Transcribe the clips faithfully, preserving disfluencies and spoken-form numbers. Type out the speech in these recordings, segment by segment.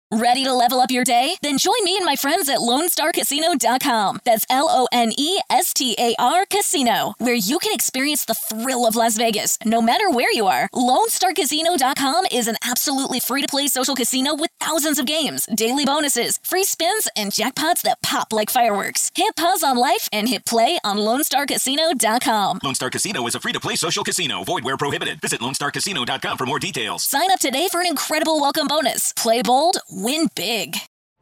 Ready to level up your day? Then join me and my friends at Lone Star Casino dot com. That's L O N E S T A R Casino, where you can experience the thrill of Las Vegas, no matter where you are. Lone Star Casino dot com is an absolutely free-to-play social casino with thousands of games, daily bonuses, free spins, and jackpots that pop like fireworks. Hit pause on life and hit play on Lone Star Casino dot com. Lone Star Casino is a free-to-play social casino. Void where prohibited. Visit Lone Star Casino dot com for more details. Sign up today for an incredible welcome bonus. Play bold, win big.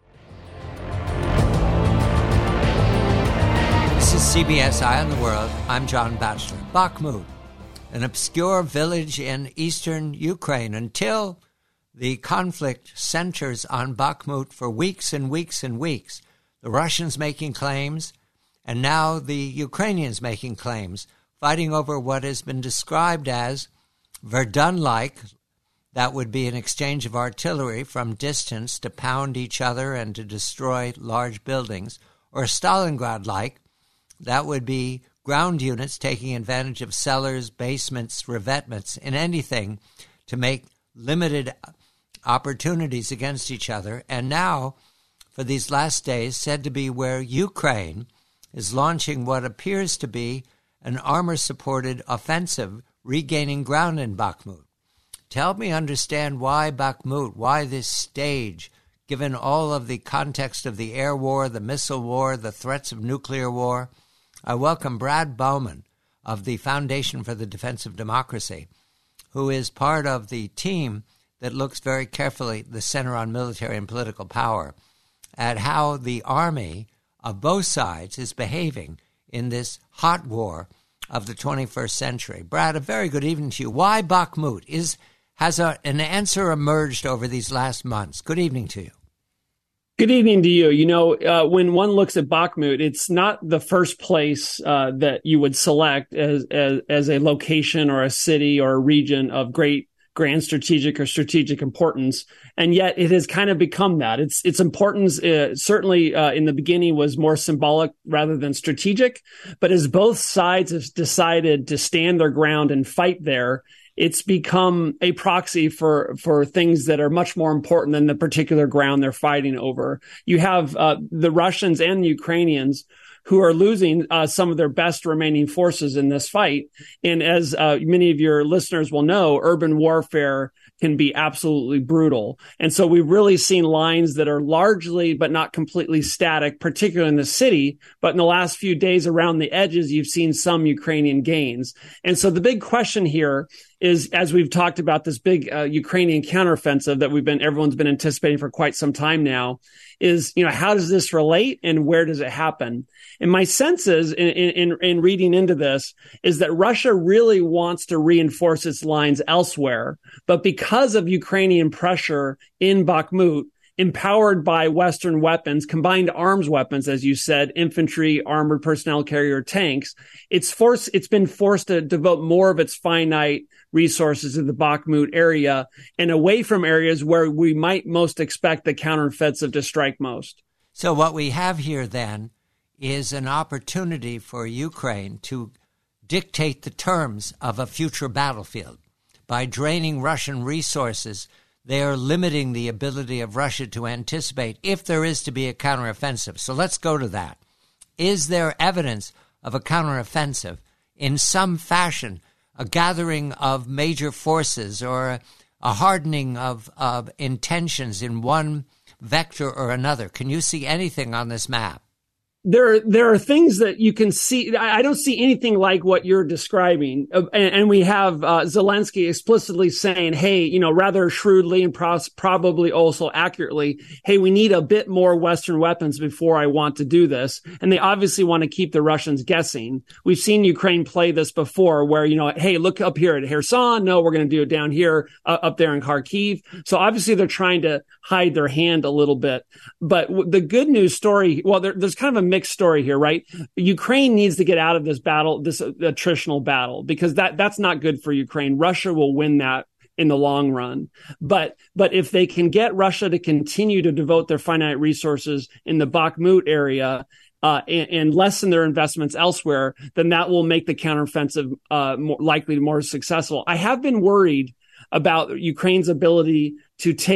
This is C B S Eye on the World. I'm John Batchelor. Bakhmut, an obscure village in eastern Ukraine. Until the conflict centers on Bakhmut for weeks and weeks and weeks, the Russians making claims, and now the Ukrainians making claims, fighting over what has been described as Verdun-like. That would be an exchange of artillery from distance to pound each other and to destroy large buildings, or Stalingrad-like. That would be ground units taking advantage of cellars, basements, revetments, and anything to make limited opportunities against each other. And now, for these last days, said to be where Ukraine is launching what appears to be an armor-supported offensive, regaining ground in Bakhmut. To help me understand why Bakhmut, why this stage, given all of the context of the air war, the missile war, the threats of nuclear war, I welcome Brad Bowman of the Foundation for the Defense of Democracy, who is part of the team that looks very carefully, the Center on Military and Political Power, at how the army of both sides is behaving in this hot war of the twenty-first century. Brad, a very good evening to you. Why Bakhmut? Is Has a, an answer emerged over these last months? Good evening to you. Good evening to you. You know, uh, when one looks at Bakhmut, it's not the first place uh, that you would select as, as as a location or a city or a region of great grand strategic or strategic importance, and yet it has kind of become that. Its its importance uh, certainly uh, in the beginning was more symbolic rather than strategic, but as both sides have decided to stand their ground and fight there, it's become a proxy for, for things that are much more important than the particular ground they're fighting over. You have uh, the Russians and the Ukrainians who are losing uh, some of their best remaining forces in this fight. And as uh, many of your listeners will know, urban warfare can be absolutely brutal. And so we've really seen lines that are largely but not completely static, particularly in the city. But in the last few days around the edges, you've seen some Ukrainian gains. And so the big question here is, as we've talked about this big uh, Ukrainian counteroffensive that we've been, everyone's been anticipating for quite some time now, is, you know, how does this relate and where does it happen? And my sense is, in, in, in reading into this, is that Russia really wants to reinforce its lines elsewhere. But because of Ukrainian pressure in Bakhmut, empowered by Western weapons, combined arms weapons, as you said, infantry, armored personnel carrier, tanks, it's forced, it's been forced to devote more of its finite resources to the Bakhmut area and away from areas where we might most expect the counteroffensive to strike most. So what we have here then is an opportunity for Ukraine to dictate the terms of a future battlefield. By draining Russian resources, they are limiting the ability of Russia to anticipate if there is to be a counteroffensive. So let's go to that. Is there evidence of a counteroffensive in some fashion, a gathering of major forces or a, a hardening of, of intentions in one vector or another? Can you see anything on this map? There, there are things that you can see. I don't see anything like what you're describing. And, and we have uh, Zelensky explicitly saying, hey, you know, rather shrewdly and pros- probably also accurately, hey, we need a bit more Western weapons before I want to do this. And they obviously want to keep the Russians guessing. We've seen Ukraine play this before where, you know, hey, look up here at Kherson. No, we're going to do it down here, uh, up there in Kharkiv. So obviously they're trying to hide their hand a little bit. But w- the good news story, well, there, there's kind of a mixed story here, right? Ukraine needs to get out of this battle, this uh, attritional battle, because that that's not good for Ukraine. Russia will win that in the long run. But but if they can get Russia to continue to devote their finite resources in the Bakhmut area uh, and, and lessen their investments elsewhere, then that will make the counteroffensive uh, more likely more successful. I have been worried about Ukraine's ability to take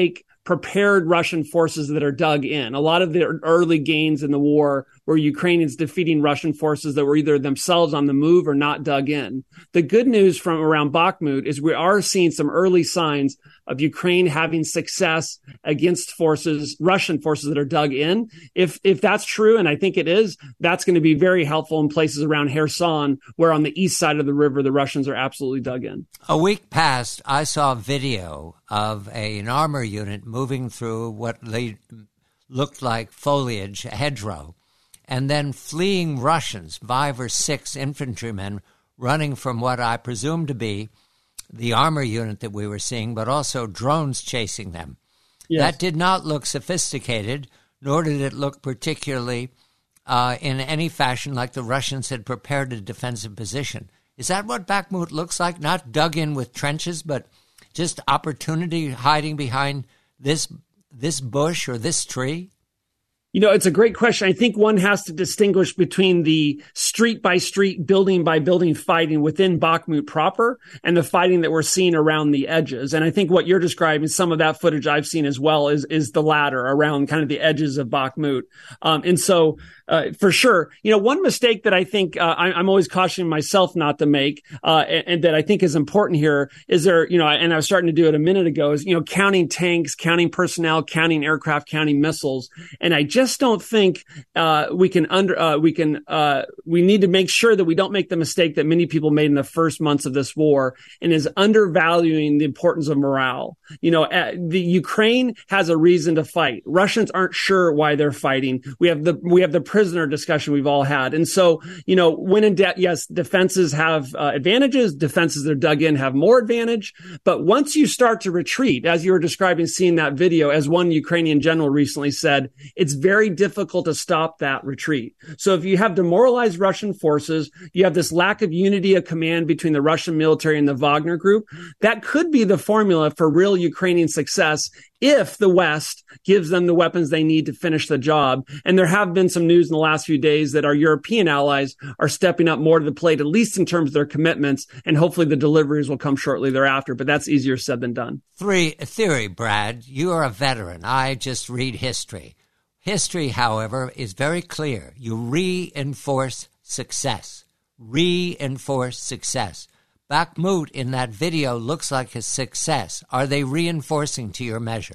prepared Russian forces that are dug in. A lot of the early gains in the war were Ukrainians defeating Russian forces that were either themselves on the move or not dug in. The good news from around Bakhmut is we are seeing some early signs of Ukraine having success against forces, Russian forces that are dug in. If if that's true, and I think it is, that's going to be very helpful in places around Kherson, where on the east side of the river, the Russians are absolutely dug in. A week past, I saw video of a, an armor unit moving through what they looked like foliage, a hedgerow, and then fleeing Russians, five or six infantrymen running from what I presume to be the armor unit that we were seeing, but also drones chasing them. Yes. That did not look sophisticated, nor did it look particularly uh, in any fashion like the Russians had prepared a defensive position. Is that what Bakhmut looks like? Not dug in with trenches, but just opportunity hiding behind this this bush or this tree? You know, it's a great question. I think one has to distinguish between the street by street, building by building fighting within Bakhmut proper and the fighting that we're seeing around the edges. And I think what you're describing, some of that footage I've seen as well, is is the latter, around kind of the edges of Bakhmut. Um, and so, uh, for sure, you know, one mistake that I think uh, I, I'm always cautioning myself not to make, uh, and, and that I think is important here is there, you know, and I was starting to do it a minute ago, is, you know, counting tanks, counting personnel, counting aircraft, counting missiles. And I just don't think uh, we can under uh, we can uh, we need to make sure that we don't make the mistake that many people made in the first months of this war, and is undervaluing the importance of morale. You know, uh, the Ukraine has a reason to fight. Russians aren't sure why they're fighting. We have the we have the prisoner discussion we've all had, and so, you know, when in debt, yes, defenses have uh, advantages. Defenses that are dug in have more advantage. But once you start to retreat, as you were describing, seeing that video, as one Ukrainian general recently said, it's very difficult to stop that retreat. So if you have demoralized Russian forces, you have this lack of unity of command between the Russian military and the Wagner group, that could be the formula for real Ukrainian success if the West gives them the weapons they need to finish the job. And there have been some news in the last few days that our European allies are stepping up more to the plate, at least in terms of their commitments, and hopefully the deliveries will come shortly thereafter. But that's easier said than done. Three theory, Brad. You are a veteran. I just read history. History, however, is very clear. You reinforce success. Reinforce success. Bakhmut in that video looks like a success. Are they reinforcing to your measure?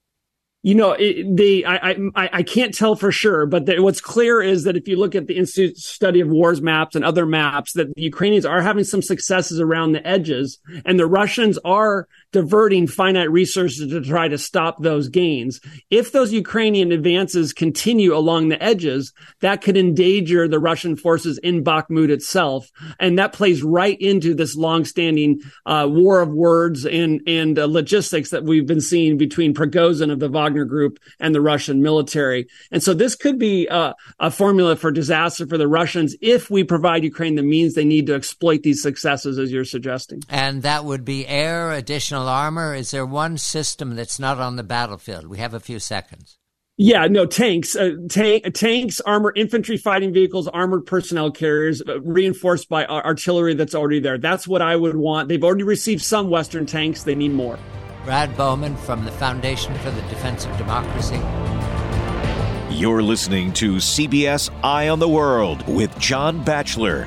You know, it, they, I, I, I can't tell for sure, but the, what's clear is that if you look at the Institute Study of Wars maps and other maps, that the Ukrainians are having some successes around the edges, and the Russians are diverting finite resources to try to stop those gains. If those Ukrainian advances continue along the edges, that could endanger the Russian forces in Bakhmut itself. And that plays right into this longstanding uh, war of words and, and uh, logistics that we've been seeing between Prigozhin of the Wagner group and the Russian military. And so this could be uh, a formula for disaster for the Russians if we provide Ukraine the means they need to exploit these successes, as you're suggesting. And that would be air, additional armor. Is there one system that's not on the battlefield? We have a few seconds. Yeah, no, tanks, uh, tank, tanks, armor, infantry fighting vehicles, armored personnel carriers, uh, reinforced by ar- artillery that's already there. That's what I would want. They've already received some Western tanks. They need more. Brad Bowman from the Foundation for the Defense of Democracy. You're listening to C B S Eye on the World with John Batchelor.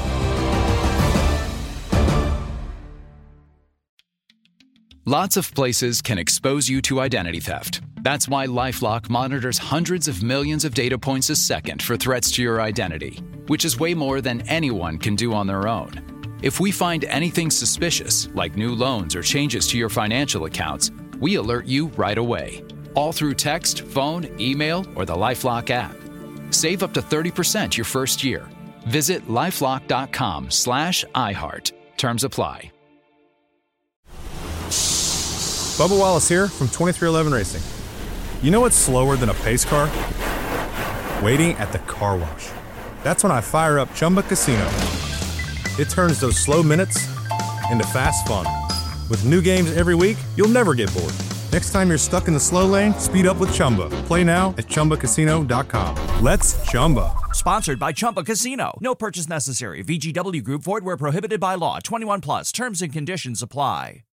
Lots of places can expose you to identity theft. That's why LifeLock monitors hundreds of millions of data points a second for threats to your identity, which is way more than anyone can do on their own. If we find anything suspicious, like new loans or changes to your financial accounts, we alert you right away. All through text, phone, email, or the LifeLock app. Save up to thirty percent your first year. Visit LifeLock.com slash iHeart. Terms apply. Bubba Wallace here from twenty-three eleven Racing. You know what's slower than a pace car? Waiting at the car wash. That's when I fire up Chumba Casino. It turns those slow minutes into fast fun. With new games every week, you'll never get bored. Next time you're stuck in the slow lane, speed up with Chumba. Play now at Chumba Casino dot com. Let's Chumba. Sponsored by Chumba Casino. No purchase necessary. V G W Group. Void where prohibited by law. twenty-one plus. Terms and conditions apply.